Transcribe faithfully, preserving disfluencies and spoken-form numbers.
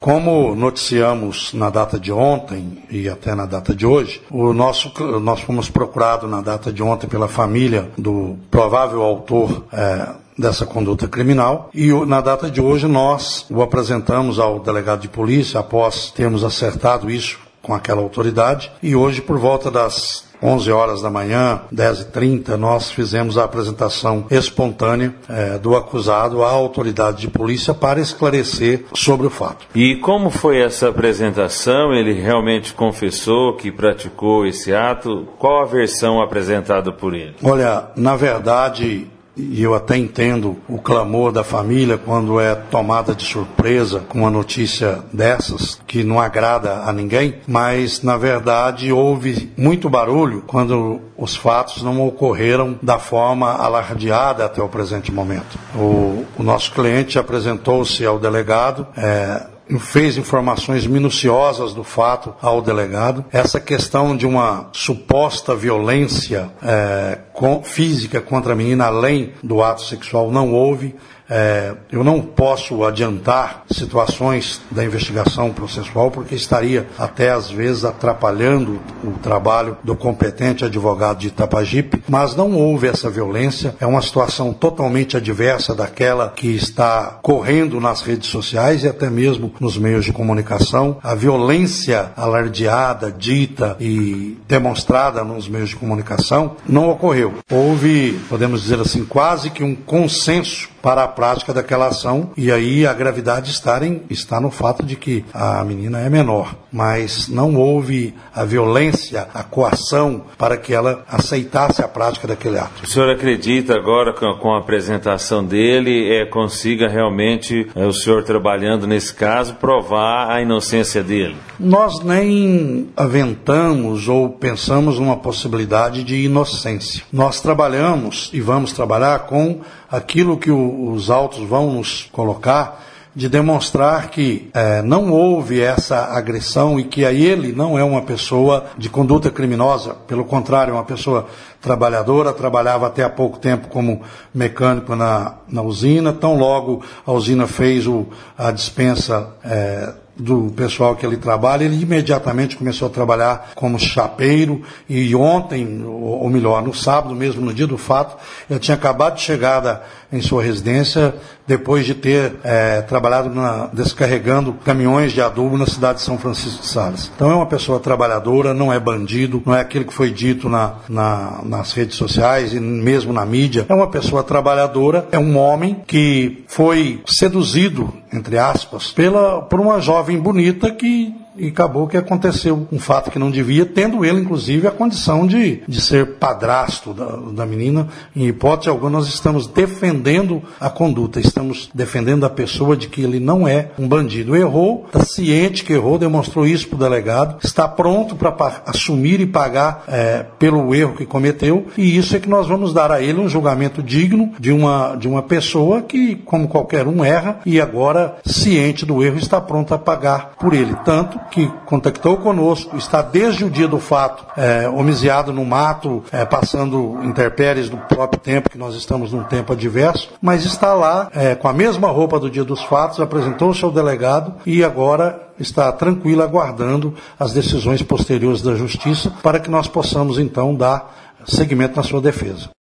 Como noticiamos na data de ontem e até na data de hoje, o nosso, nós fomos procurados na data de ontem pela família do provável autor é, dessa conduta criminal e na data de hoje nós o apresentamos ao delegado de polícia após termos acertado isso com aquela autoridade e hoje por volta das onze horas da manhã, dez e trinta, nós fizemos a apresentação espontânea eh, do acusado à autoridade de polícia para esclarecer sobre o fato. E como foi essa apresentação? Ele realmente confessou que praticou esse ato? Qual a versão apresentada por ele? Olha, na verdade, e eu até entendo o clamor da família quando é tomada de surpresa com uma notícia dessas, que não agrada a ninguém, mas na verdade houve muito barulho quando os fatos não ocorreram da forma alardeada até o presente momento. O, o nosso cliente apresentou-se ao delegado, é, fez informações minuciosas do fato ao delegado. Essa questão de uma suposta violência é, com, física contra a menina, além do ato sexual, não houve. É, eu não posso adiantar situações da investigação processual porque estaria até às vezes atrapalhando o trabalho do competente advogado de Itapajipe, mas não houve essa violência, é uma situação totalmente adversa daquela que está correndo nas redes sociais e até mesmo nos meios de comunicação. A violência alardeada, dita e demonstrada nos meios de comunicação não ocorreu. Houve, podemos dizer assim, quase que um consenso para a prática daquela ação, e aí a gravidade está, em, está no fato de que a menina é menor, mas não houve a violência, a coação para que ela aceitasse a prática daquele ato. O senhor acredita agora com, com a apresentação dele, é, consiga realmente, é, o senhor trabalhando nesse caso, provar a inocência dele? Nós nem aventamos ou pensamos numa possibilidade de inocência. Nós trabalhamos e vamos trabalhar com aquilo que o, os autos vão nos colocar, de demonstrar que é, não houve essa agressão e que a ele não é uma pessoa de conduta criminosa, pelo contrário, é uma pessoa trabalhadora, trabalhava até há pouco tempo como mecânico na, na usina, tão logo a usina fez o, a dispensa é, do pessoal que ele trabalha, ele imediatamente começou a trabalhar como chapeiro e ontem, ou melhor, no sábado mesmo, no dia do fato, ele tinha acabado de chegar em sua residência depois de ter é, trabalhado na, descarregando caminhões de adubo na cidade de São Francisco de Sales. Então é uma pessoa trabalhadora, não é bandido, não é aquilo que foi dito na, na, nas redes sociais e mesmo na mídia. É uma pessoa trabalhadora, é um homem que foi seduzido, entre aspas, pela, por uma jovem bonita que e acabou que aconteceu um fato que não devia, tendo ele, inclusive, a condição de, de ser padrasto da, da menina. Em hipótese alguma, nós estamos defendendo a conduta, estamos defendendo a pessoa de que ele não é um bandido. Errou, está ciente que errou, demonstrou isso para o delegado, está pronto para assumir e pagar é, pelo erro que cometeu, e isso é que nós vamos dar a ele um julgamento digno de uma, de uma pessoa que, como qualquer um, erra, e agora, ciente do erro, está pronto a pagar por ele. Tanto que contactou conosco, está desde o dia do fato é, homiziado no mato, é, passando intempéries do próprio tempo, que nós estamos num tempo adverso, mas está lá é, com a mesma roupa do dia dos fatos, apresentou-se ao delegado e agora está tranquilo aguardando as decisões posteriores da justiça para que nós possamos então dar seguimento na sua defesa.